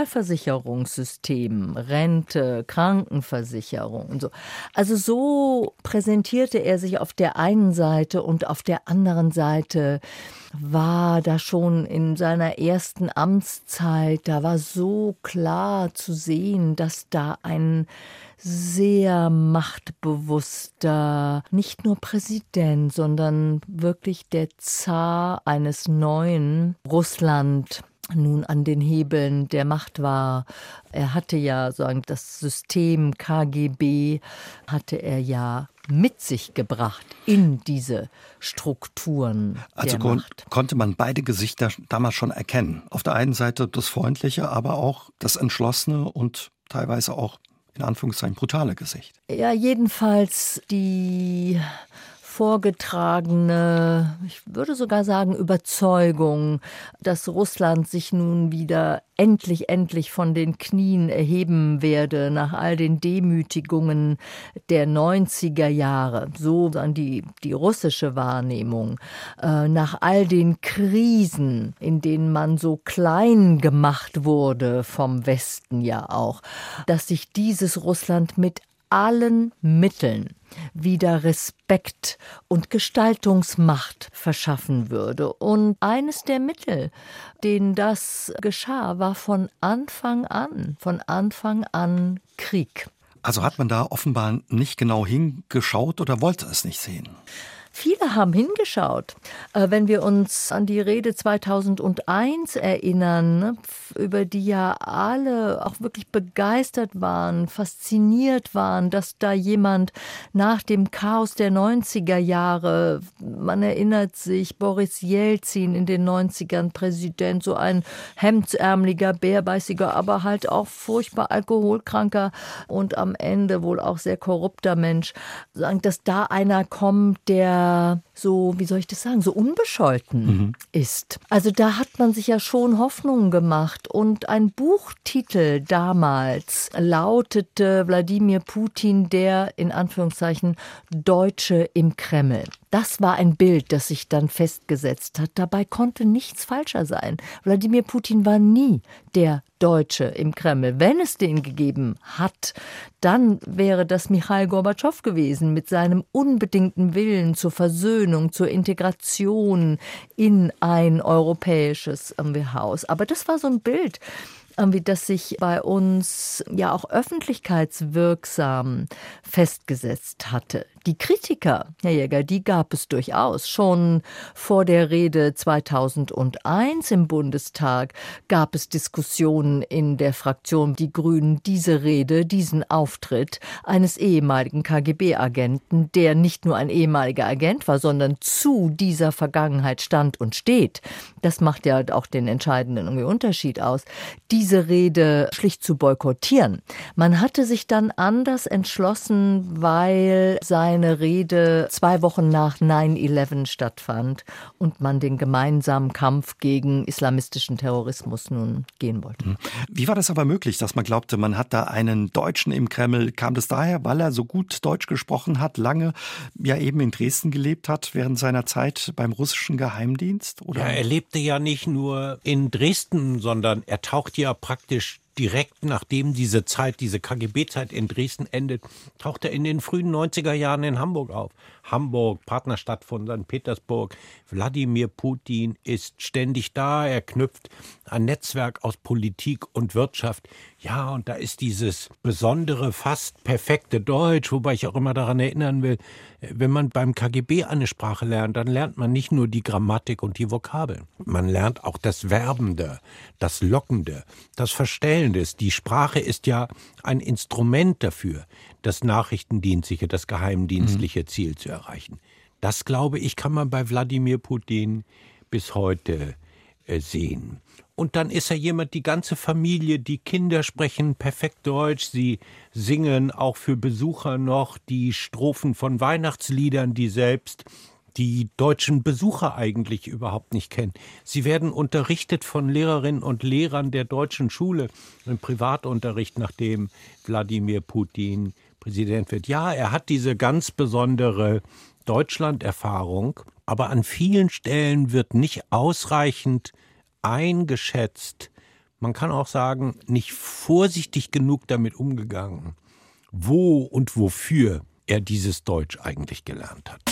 Sozialversicherungssystemen, Rente, Krankenversicherung und so? Also so präsentierte er sich auf der einen Seite, und auf der anderen Seite war da schon in seiner ersten Amtszeit, da war so klar zu sehen, dass da ein sehr machtbewusster, nicht nur Präsident, sondern wirklich der Zar eines neuen Russland nun an den Hebeln der Macht war. Er hatte ja, sagen, das System K G B hatte er ja mit sich gebracht in diese Strukturen also der kon- Macht. konnte man beide Gesichter damals schon erkennen. Auf der einen Seite das Freundliche, aber auch das Entschlossene und teilweise auch in Anführungszeichen brutale Gesicht. Ja, jedenfalls die vorgetragene, ich würde sogar sagen Überzeugung, dass Russland sich nun wieder endlich, endlich von den Knien erheben werde nach all den Demütigungen der neunziger Jahre, so an die, die russische Wahrnehmung, äh, nach all den Krisen, in denen man so klein gemacht wurde vom Westen ja auch, dass sich dieses Russland mit allen Mitteln wieder Respekt und Gestaltungsmacht verschaffen würde. Und eines der Mittel, denen das geschah, war von Anfang an, von Anfang an Krieg. Also hat man da offenbar nicht genau hingeschaut oder wollte es nicht sehen? Viele haben hingeschaut. Wenn wir uns an die Rede zweitausendeins erinnern, über die ja alle auch wirklich begeistert waren, fasziniert waren, dass da jemand nach dem Chaos der neunziger Jahre, man erinnert sich, Boris Jelzin in den neunzigern, Präsident, so ein hemdsärmeliger, bärbeißiger, aber halt auch furchtbar alkoholkranker und am Ende wohl auch sehr korrupter Mensch, sagen, dass da einer kommt, der so, wie soll ich das sagen, so unbescholten mhm. ist. Also da hat man sich ja schon Hoffnungen gemacht, und ein Buchtitel damals lautete Wladimir Putin, der in Anführungszeichen Deutsche im Kreml. Das war ein Bild, das sich dann festgesetzt hat. Dabei konnte nichts falscher sein. Wladimir Putin war nie der Deutsche im Kreml. Wenn es den gegeben hat, dann wäre das Michail Gorbatschow gewesen mit seinem unbedingten Willen zur Versöhnung, zur Integration in ein europäisches Haus. Aber das war so ein Bild, wie das sich bei uns ja auch öffentlichkeitswirksam festgesetzt hatte. Die Kritiker, Herr Jäger, die gab es durchaus. Schon vor der Rede zweitausendeins im Bundestag gab es Diskussionen in der Fraktion Die Grünen, diese Rede, diesen Auftritt eines ehemaligen K G B-Agenten, der nicht nur ein ehemaliger Agent war, sondern zu dieser Vergangenheit stand und steht. Das macht ja auch den entscheidenden Unterschied aus. Diese Rede schlicht zu boykottieren. Man hatte sich dann anders entschlossen, weil sein eine Rede zwei Wochen nach neun elf stattfand und man den gemeinsamen Kampf gegen islamistischen Terrorismus nun gehen wollte. Wie war das aber möglich, dass man glaubte, man hat da einen Deutschen im Kreml? Kam das daher, weil er so gut Deutsch gesprochen hat, lange ja eben in Dresden gelebt hat während seiner Zeit beim russischen Geheimdienst? Oder? Ja, er lebte ja nicht nur in Dresden, sondern er taucht ja praktisch direkt nachdem diese Zeit, diese K G B-Zeit in Dresden endet, taucht er in den frühen neunziger Jahren in Hamburg auf. Hamburg, Partnerstadt von Sankt Petersburg. Wladimir Putin ist ständig da. Er knüpft ein Netzwerk aus Politik und Wirtschaft. Ja, und da ist dieses besondere, fast perfekte Deutsch, wobei ich auch immer daran erinnern will, wenn man beim K G B eine Sprache lernt, dann lernt man nicht nur die Grammatik und die Vokabeln. Man lernt auch das Werbende, das Lockende, das Verstellende. Die Sprache ist ja ein Instrument dafür, das nachrichtendienstliche, das geheimdienstliche mhm. Ziel zu erreichen. Das, glaube ich, kann man bei Wladimir Putin bis heute äh, sehen. Und dann ist er jemand, die ganze Familie, die Kinder sprechen perfekt Deutsch, sie singen auch für Besucher noch die Strophen von Weihnachtsliedern, die selbst die deutschen Besucher eigentlich überhaupt nicht kennen. Sie werden unterrichtet von Lehrerinnen und Lehrern der deutschen Schule im Privatunterricht, nachdem Wladimir Putin Präsident wird. Ja, er hat diese ganz besondere Deutschland-Erfahrung, aber an vielen Stellen wird nicht ausreichend eingeschätzt. Man kann auch sagen, nicht vorsichtig genug damit umgegangen, wo und wofür er dieses Deutsch eigentlich gelernt hat.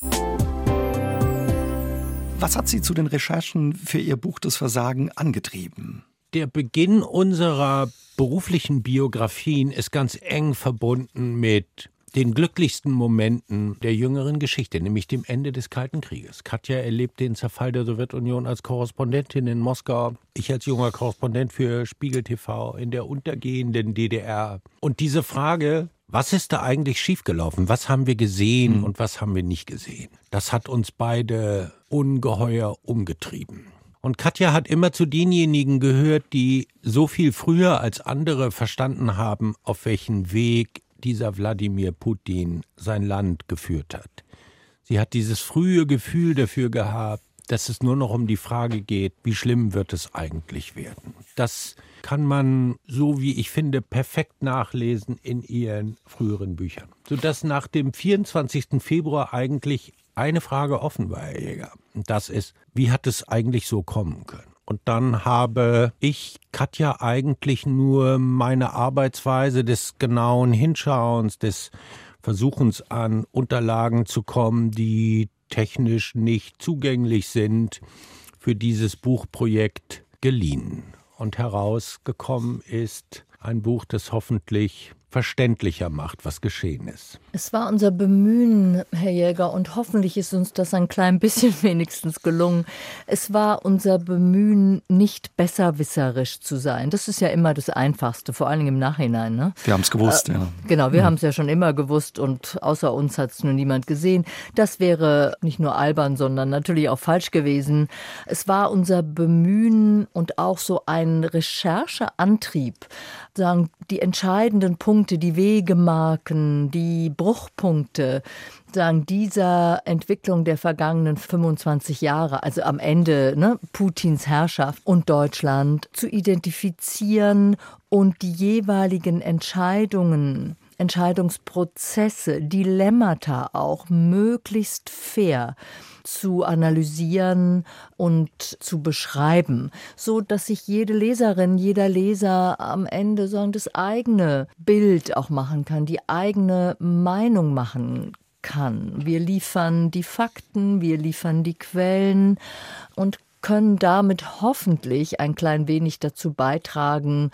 Was hat Sie zu den Recherchen für Ihr Buch Das Versagen angetrieben? Der Beginn unserer beruflichen Biografien ist ganz eng verbunden mit den glücklichsten Momenten der jüngeren Geschichte, nämlich dem Ende des Kalten Krieges. Katja erlebt den Zerfall der Sowjetunion als Korrespondentin in Moskau. Ich als junger Korrespondent für Spiegel T V in der untergehenden D D R. Und diese Frage, was ist da eigentlich schiefgelaufen? Was haben wir gesehen mhm. und was haben wir nicht gesehen? Das hat uns beide ungeheuer umgetrieben. Und Katja hat immer zu denjenigen gehört, die so viel früher als andere verstanden haben, auf welchen Weg dieser Wladimir Putin sein Land geführt hat. Sie hat dieses frühe Gefühl dafür gehabt, dass es nur noch um die Frage geht, wie schlimm wird es eigentlich werden. Das kann man, so wie ich finde, perfekt nachlesen in ihren früheren Büchern. Sodass nach dem vierundzwanzigsten Februar eigentlich eine Frage offen war, Herr Jäger. Und das ist, wie hat es eigentlich so kommen können? Und dann habe ich, Katja, eigentlich nur meine Arbeitsweise des genauen Hinschauens, des Versuchens an Unterlagen zu kommen, die technisch nicht zugänglich sind, für dieses Buchprojekt geliehen. Und herausgekommen ist ein Buch, das hoffentlich verständlicher macht, was geschehen ist. Es war unser Bemühen, Herr Jäger, und hoffentlich ist uns das ein klein bisschen wenigstens gelungen. Es war unser Bemühen, nicht besserwisserisch zu sein. Das ist ja immer das Einfachste, vor allem im Nachhinein. Ne? Wir haben es gewusst, äh, ja. Genau, wir ja. haben es ja schon immer gewusst und außer uns hat es nur niemand gesehen. Das wäre nicht nur albern, sondern natürlich auch falsch gewesen. Es war unser Bemühen und auch so ein Rechercheantrieb, sagen, die entscheidenden Punkte, die Wegemarken, die Bruchpunkte, sagen, dieser Entwicklung der vergangenen fünfundzwanzig Jahre, also am Ende ne, Putins Herrschaft und Deutschland, zu identifizieren und die jeweiligen Entscheidungen, Entscheidungsprozesse, Dilemmata auch möglichst fair zu analysieren und zu beschreiben, so dass sich jede Leserin, jeder Leser am Ende so das eigene Bild auch machen kann, die eigene Meinung machen kann. Wir liefern die Fakten, wir liefern die Quellen und können damit hoffentlich ein klein wenig dazu beitragen,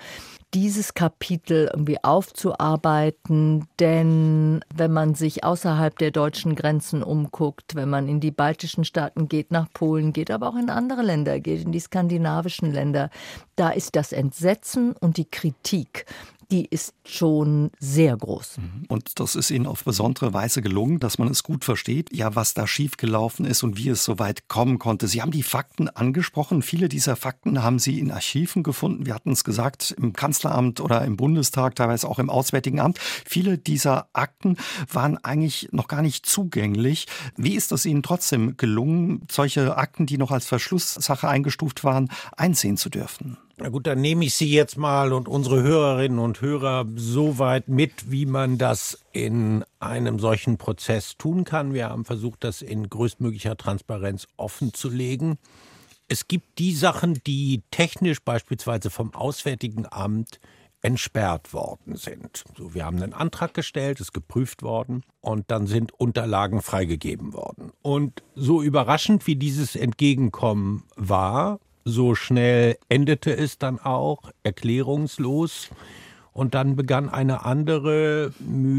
dieses Kapitel irgendwie aufzuarbeiten, denn wenn man sich außerhalb der deutschen Grenzen umguckt, wenn man in die baltischen Staaten geht, nach Polen geht, aber auch in andere Länder geht, in die skandinavischen Länder, da ist das Entsetzen und die Kritik, die ist schon sehr groß. Und das ist Ihnen auf besondere Weise gelungen, dass man es gut versteht, ja, was da schiefgelaufen ist und wie es so weit kommen konnte. Sie haben die Fakten angesprochen. Viele dieser Fakten haben Sie in Archiven gefunden. Wir hatten es gesagt, im Kanzleramt oder im Bundestag, teilweise auch im Auswärtigen Amt. Viele dieser Akten waren eigentlich noch gar nicht zugänglich. Wie ist es Ihnen trotzdem gelungen, solche Akten, die noch als Verschlusssache eingestuft waren, einsehen zu dürfen? Na gut, dann nehme ich Sie jetzt mal und unsere Hörerinnen und Hörer so weit mit, wie man das in einem solchen Prozess tun kann. Wir haben versucht, das in größtmöglicher Transparenz offenzulegen. Es gibt die Sachen, die technisch beispielsweise vom Auswärtigen Amt entsperrt worden sind. So, wir haben einen Antrag gestellt, ist geprüft worden und dann sind Unterlagen freigegeben worden. Und so überraschend wie dieses Entgegenkommen war, so schnell endete es dann auch, erklärungslos. Und dann begann eine andere,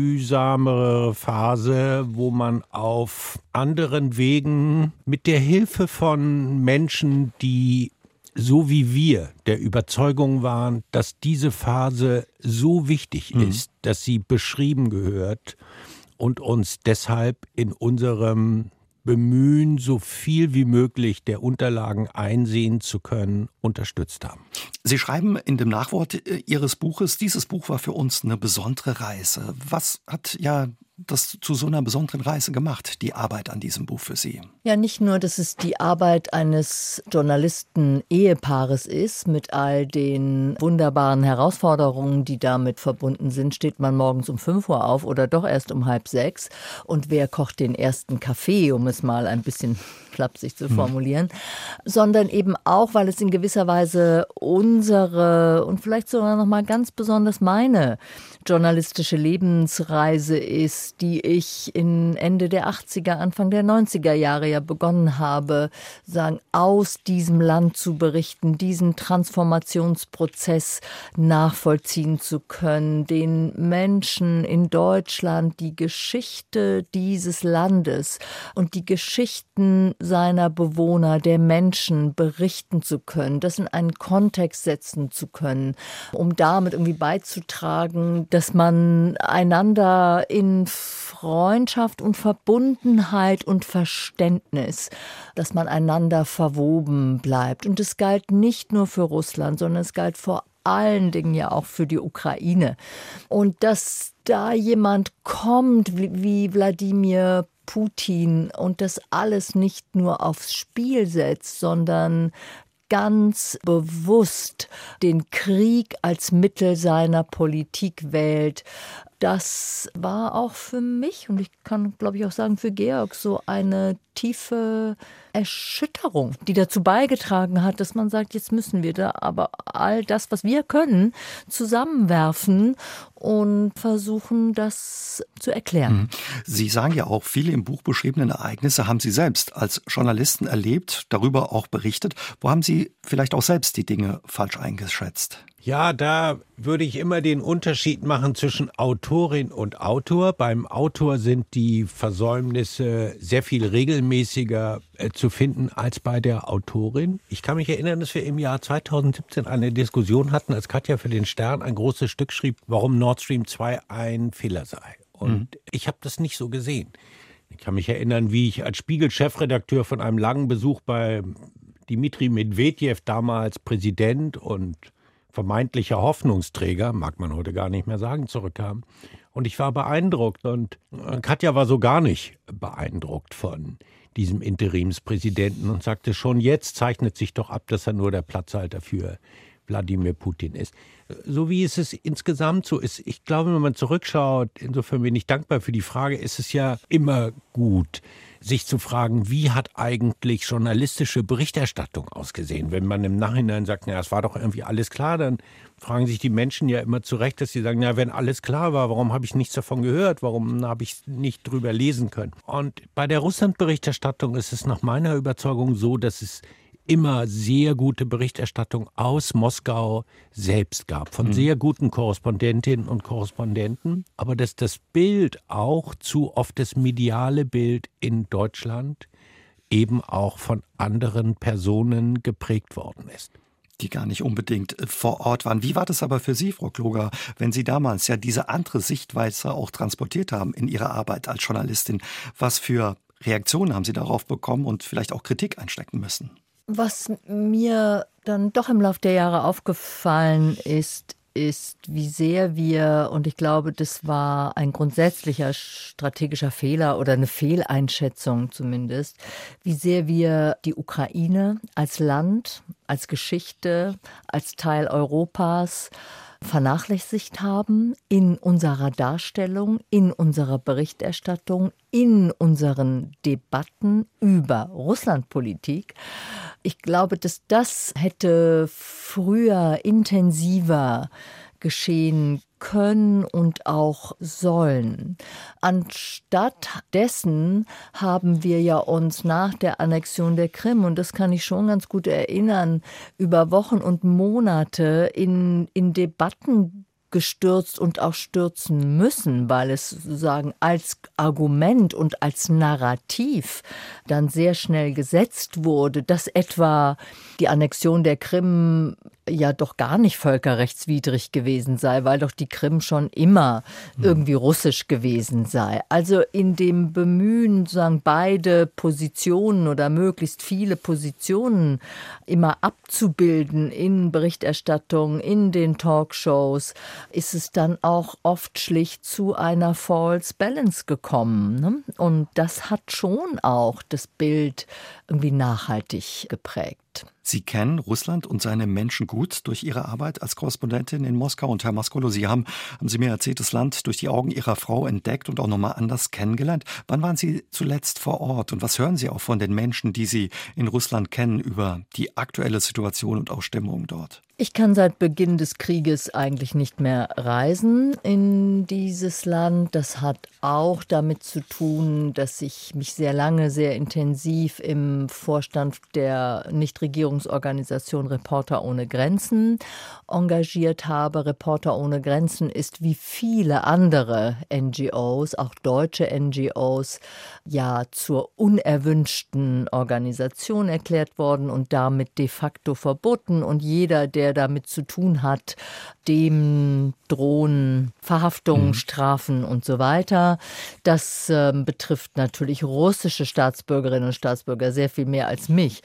mühsamere Phase, wo man auf anderen Wegen mit der Hilfe von Menschen, die so wie wir der Überzeugung waren, dass diese Phase so wichtig mhm. ist, dass sie beschrieben gehört und uns deshalb in unserem Bemühen, so viel wie möglich der Unterlagen einsehen zu können, unterstützt haben. Sie schreiben in dem Nachwort Ihres Buches, dieses Buch war für uns eine besondere Reise. Was hat ja das zu so einer besonderen Reise gemacht, die Arbeit an diesem Buch für Sie? Ja, nicht nur, dass es die Arbeit eines Journalisten-Ehepaares ist, mit all den wunderbaren Herausforderungen, die damit verbunden sind. Steht man morgens um fünf Uhr auf oder doch erst um halb sechs? Und wer kocht den ersten Kaffee, um es mal ein bisschen flapsig zu formulieren? Hm. Sondern eben auch, weil es in gewisser Weise unsere und vielleicht sogar noch mal ganz besonders meine journalistische Lebensreise ist, die ich in Ende der achtziger, Anfang der neunziger Jahre ja begonnen habe, sagen, aus diesem Land zu berichten, diesen Transformationsprozess nachvollziehen zu können, den Menschen in Deutschland die Geschichte dieses Landes und die Geschichten seiner Bewohner, der Menschen berichten zu können, das in einen Kontext setzen zu können, um damit irgendwie beizutragen, dass man einander in Freundschaft und Verbundenheit und Verständnis, dass man einander verwoben bleibt. Und es galt nicht nur für Russland, sondern es galt vor allen Dingen ja auch für die Ukraine. Und dass da jemand kommt wie, wie Wladimir Putin und das alles nicht nur aufs Spiel setzt, sondern ganz bewusst den Krieg als Mittel seiner Politik wählt. Das war auch für mich und ich kann, glaube ich, auch sagen, für Georg so eine tiefe Erschütterung, die dazu beigetragen hat, dass man sagt, jetzt müssen wir da aber all das, was wir können, zusammenwerfen und versuchen, das zu erklären. Sie sagen ja auch, viele im Buch beschriebenen Ereignisse haben Sie selbst als Journalisten erlebt, darüber auch berichtet. Wo haben Sie vielleicht auch selbst die Dinge falsch eingeschätzt? Ja, da würde ich immer den Unterschied machen zwischen Autorin und Autor. Beim Autor sind die Versäumnisse sehr viel regelmäßiger äh, zu finden als bei der Autorin. Ich kann mich erinnern, dass wir im Jahr zweitausendsiebzehn eine Diskussion hatten, als Katja für den Stern ein großes Stück schrieb, warum Nord Stream zwei ein Fehler sei. Und mhm. ich habe das nicht so gesehen. Ich kann mich erinnern, wie ich als Spiegel-Chefredakteur von einem langen Besuch bei Dmitri Medvedev, damals Präsident und vermeintlicher Hoffnungsträger, mag man heute gar nicht mehr sagen, zurückkam. Und ich war beeindruckt und Katja war so gar nicht beeindruckt von diesem Interimspräsidenten und sagte, schon jetzt zeichnet sich doch ab, dass er nur der Platzhalter für Wladimir Putin ist. So wie es es insgesamt so ist, ich glaube, wenn man zurückschaut, insofern bin ich dankbar für die Frage, ist es ja immer gut, sich zu fragen, wie hat eigentlich journalistische Berichterstattung ausgesehen? Wenn man im Nachhinein sagt, na, es war doch irgendwie alles klar, dann fragen sich die Menschen ja immer zu Recht, dass sie sagen, na, wenn alles klar war, warum habe ich nichts davon gehört? Warum habe ich nicht drüber lesen können? Und bei der Russland-Berichterstattung ist es nach meiner Überzeugung so, dass es immer sehr gute Berichterstattung aus Moskau selbst gab, von mhm. sehr guten Korrespondentinnen und Korrespondenten, aber dass das Bild auch zu oft das mediale Bild in Deutschland eben auch von anderen Personen geprägt worden ist. Die gar nicht unbedingt vor Ort waren. Wie war das aber für Sie, Frau Kloger, wenn Sie damals ja diese andere Sichtweise auch transportiert haben in Ihrer Arbeit als Journalistin? Was für Reaktionen haben Sie darauf bekommen und vielleicht auch Kritik einstecken müssen? Was mir dann doch im Laufe der Jahre aufgefallen ist, ist, wie sehr wir, und ich glaube, das war ein grundsätzlicher strategischer Fehler oder eine Fehleinschätzung zumindest, wie sehr wir die Ukraine als Land, als Geschichte, als Teil Europas vernachlässigt haben in unserer Darstellung, in unserer Berichterstattung, in unseren Debatten über Russlandpolitik. Ich glaube, dass das hätte früher intensiver geschehen können und auch sollen. Anstatt dessen haben wir ja uns nach der Annexion der Krim, und das kann ich schon ganz gut erinnern, über Wochen und Monate in, in Debatten gestürzt und auch stürzen müssen, weil es sozusagen als Argument und als Narrativ dann sehr schnell gesetzt wurde, dass etwa die Annexion der Krim ja doch gar nicht völkerrechtswidrig gewesen sei, weil doch die Krim schon immer irgendwie russisch gewesen sei. Also in dem Bemühen, sozusagen beide Positionen oder möglichst viele Positionen immer abzubilden in Berichterstattung, in den Talkshows, ist es dann auch oft schlicht zu einer False Balance gekommen. Ne? Und das hat schon auch das Bild irgendwie nachhaltig geprägt. Sie kennen Russland und seine Menschen gut durch Ihre Arbeit als Korrespondentin in Moskau. Und Herr Maskolo, Sie haben, haben Sie mir erzählt, das Land durch die Augen Ihrer Frau entdeckt und auch nochmal anders kennengelernt. Wann waren Sie zuletzt vor Ort und was hören Sie auch von den Menschen, die Sie in Russland kennen, über die aktuelle Situation und auch Stimmung dort? Ich kann seit Beginn des Krieges eigentlich nicht mehr reisen in dieses Land. Das hat auch damit zu tun, dass ich mich sehr lange, sehr intensiv im Vorstand der Nichtregierungsorganisation Reporter ohne Grenzen engagiert habe. Reporter ohne Grenzen ist wie viele andere N G Os, auch deutsche N G Os, ja zur unerwünschten Organisation erklärt worden und damit de facto verboten. Und jeder, der damit zu tun hat, dem drohen Verhaftungen, mhm. Strafen und so weiter. Das äh, betrifft natürlich russische Staatsbürgerinnen und Staatsbürger sehr viel mehr als mich.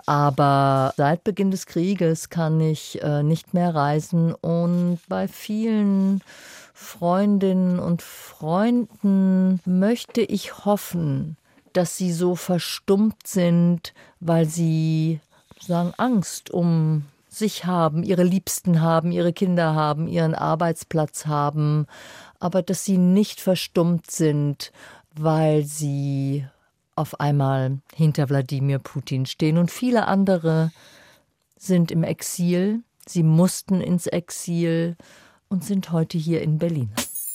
Aber seit Beginn des Krieges kann ich äh, nicht mehr reisen und bei vielen Freundinnen und Freunden möchte ich hoffen, dass sie so verstummt sind, weil sie sagen, Angst um sich haben, ihre Liebsten haben, ihre Kinder haben, ihren Arbeitsplatz haben, aber dass sie nicht verstummt sind, weil sie auf einmal hinter Wladimir Putin stehen. Und viele andere sind im Exil, sie mussten ins Exil und sind heute hier in Berlin.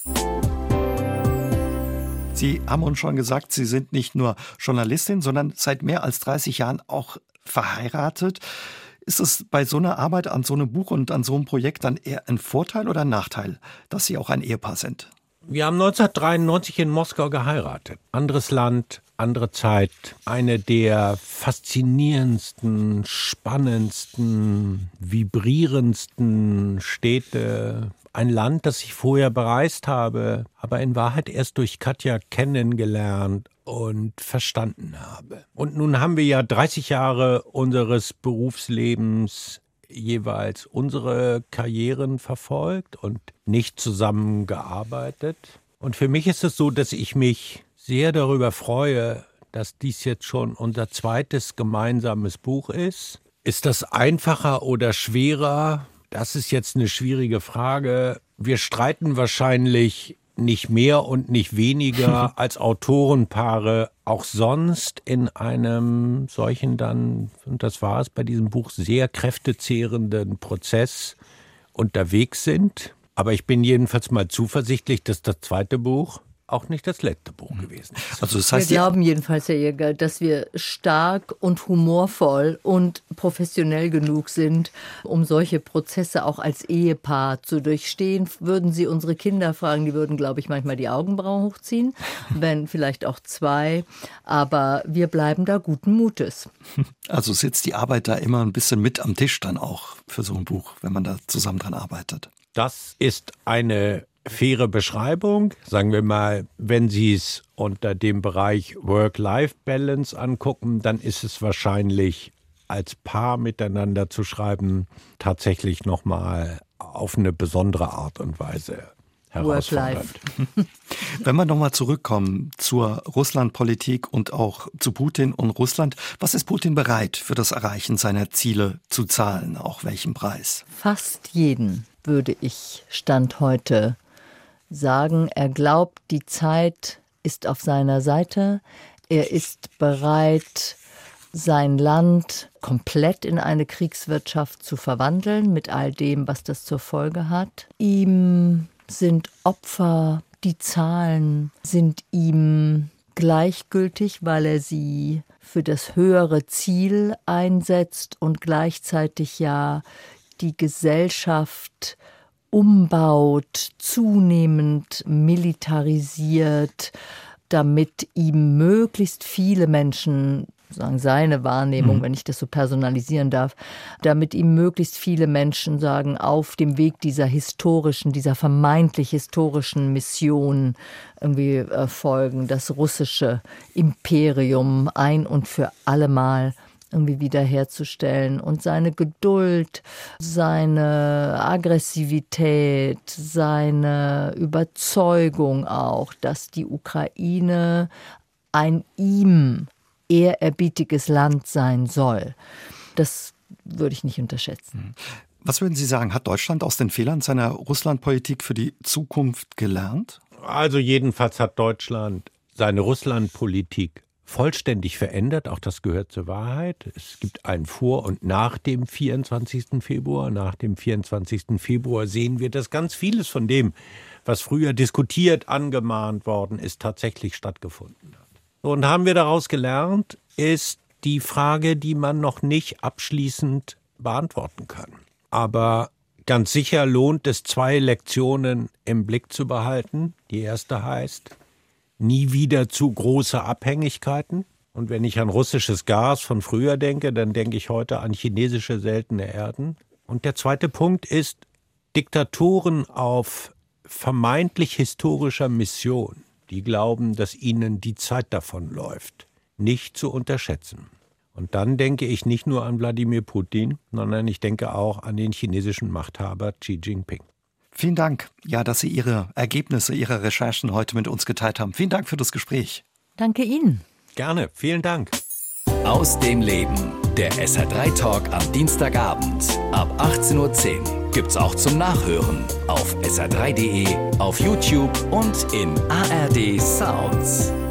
Sie haben uns schon gesagt, Sie sind nicht nur Journalistin, sondern seit mehr als dreißig Jahren auch verheiratet. Ist es bei so einer Arbeit an so einem Buch und an so einem Projekt dann eher ein Vorteil oder ein Nachteil, dass Sie auch ein Ehepaar sind? Wir haben neunzehnhundertdreiundneunzig in Moskau geheiratet. Anderes Land, andere Zeit. Eine der faszinierendsten, spannendsten, vibrierendsten Städte. Ein Land, das ich vorher bereist habe, aber in Wahrheit erst durch Katja kennengelernt und verstanden habe. Und nun haben wir ja dreißig Jahre unseres Berufslebens jeweils unsere Karrieren verfolgt und nicht zusammengearbeitet. Und für mich ist es so, dass ich mich sehr darüber freue, dass dies jetzt schon unser zweites gemeinsames Buch ist. Ist das einfacher oder schwerer? Das ist jetzt eine schwierige Frage. Wir streiten wahrscheinlich nicht mehr und nicht weniger als Autorenpaare auch sonst in einem solchen dann, und das war es bei diesem Buch, sehr kräftezehrenden Prozess unterwegs sind. Aber ich bin jedenfalls mal zuversichtlich, dass das zweite Buch auch nicht das letzte Buch gewesen ist. Also das heißt, wir glauben jedenfalls, Herr Jäger, dass wir stark und humorvoll und professionell genug sind, um solche Prozesse auch als Ehepaar zu durchstehen. Würden Sie unsere Kinder fragen, die würden, glaube ich, manchmal die Augenbrauen hochziehen, wenn vielleicht auch zwei. Aber wir bleiben da guten Mutes. Also sitzt die Arbeit da immer ein bisschen mit am Tisch dann auch für so ein Buch, wenn man da zusammen dran arbeitet. Das ist eine faire Beschreibung. Sagen wir mal, wenn Sie es unter dem Bereich Work-Life-Balance angucken, dann ist es wahrscheinlich als Paar miteinander zu schreiben tatsächlich nochmal auf eine besondere Art und Weise herausfordernd. Wenn wir nochmal zurückkommen zur Russlandpolitik und auch zu Putin und Russland, was ist Putin bereit für das Erreichen seiner Ziele zu zahlen, auch welchen Preis? Fast jeden, würde ich Stand heute sagen. Er glaubt, die Zeit ist auf seiner Seite. Er ist bereit, sein Land komplett in eine Kriegswirtschaft zu verwandeln, mit all dem, was das zur Folge hat. Ihm sind Opfer, die Zahlen sind ihm gleichgültig, weil er sie für das höhere Ziel einsetzt und gleichzeitig ja die Gesellschaft umbaut, zunehmend militarisiert, damit ihm möglichst viele Menschen, sagen seine Wahrnehmung, mhm. wenn ich das so personalisieren darf, damit ihm möglichst viele Menschen sagen, auf dem Weg dieser historischen, dieser vermeintlich historischen Mission irgendwie äh, folgen, das russische Imperium ein und für allemal irgendwie wiederherzustellen und seine Geduld, seine Aggressivität, seine Überzeugung auch, dass die Ukraine ein ihm ehrerbietiges Land sein soll. Das würde ich nicht unterschätzen. Was würden Sie sagen, hat Deutschland aus den Fehlern seiner Russlandpolitik für die Zukunft gelernt? Also jedenfalls hat Deutschland seine Russlandpolitik vollständig verändert, auch das gehört zur Wahrheit. Es gibt ein Vor- und nach dem vierundzwanzigsten Februar. Nach dem vierundzwanzigsten Februar sehen wir, dass ganz vieles von dem, was früher diskutiert, angemahnt worden ist, tatsächlich stattgefunden hat. Und haben wir daraus gelernt, ist die Frage, die man noch nicht abschließend beantworten kann. Aber ganz sicher lohnt es, zwei Lektionen im Blick zu behalten. Die erste heißt, nie wieder zu große Abhängigkeiten. Und wenn ich an russisches Gas von früher denke, dann denke ich heute an chinesische seltene Erden. Und der zweite Punkt ist, Diktatoren auf vermeintlich historischer Mission, die glauben, dass ihnen die Zeit davonläuft, nicht zu unterschätzen. Und dann denke ich nicht nur an Wladimir Putin, sondern ich denke auch an den chinesischen Machthaber Xi Jinping. Vielen Dank, ja, dass Sie Ihre Ergebnisse, Ihre Recherchen heute mit uns geteilt haben. Vielen Dank für das Gespräch. Danke Ihnen. Gerne, vielen Dank. Aus dem Leben, der S R drei Talk am Dienstagabend ab achtzehn Uhr zehn gibt's auch zum Nachhören auf S R drei Punkt de, auf YouTube und in A R D Sounds.